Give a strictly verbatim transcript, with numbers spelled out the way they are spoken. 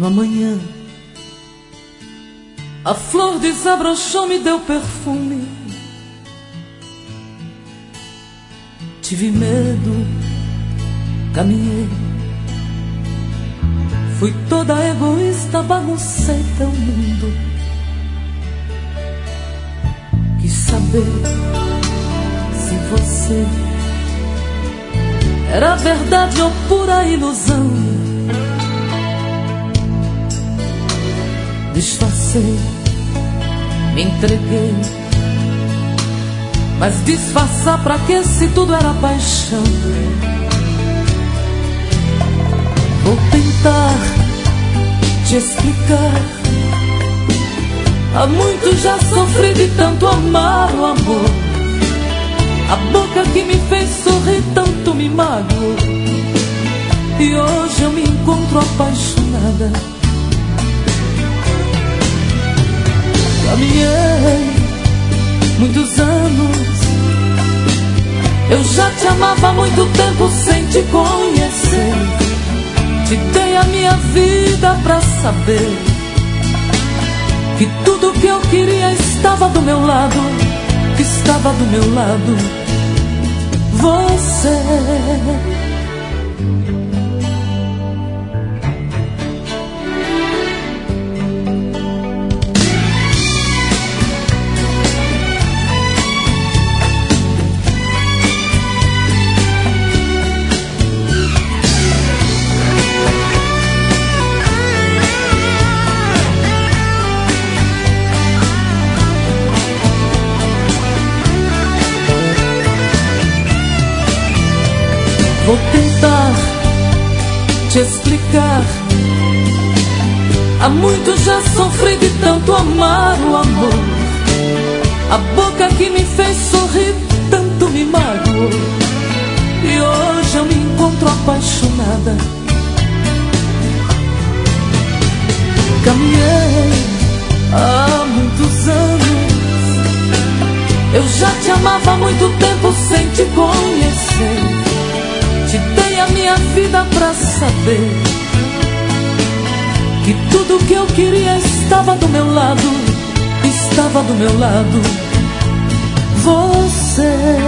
Uma manhã, a flor desabrochou, me deu perfume. Tive medo, caminhei. Fui toda egoísta, baguncei teu mundo. Quis saber se você era verdade ou pura ilusão. Disfarcei, me entreguei. Mas disfarçar pra quê se tudo era paixão? Vou tentar te explicar. Há muito já sofri de tanto amar o amor. A boca que me fez sorrir tanto me magoou. E hoje eu me encontro apaixonada. Caminhei muitos anos, eu já te amava há muito tempo sem te conhecer. Te dei a minha vida pra saber que tudo que eu queria estava do meu lado, estava do meu lado. Você vou tentar te explicar. Há muito já sofri de tanto amar o amor. A boca que me fez sorrir tanto me magoou. E hoje eu me encontro apaixonada. Caminhei há muitos anos, eu já te amava há muito tempo sem te conhecer. Te dei a minha vida pra saber que tudo que eu queria estava do meu lado, estava do meu lado. Você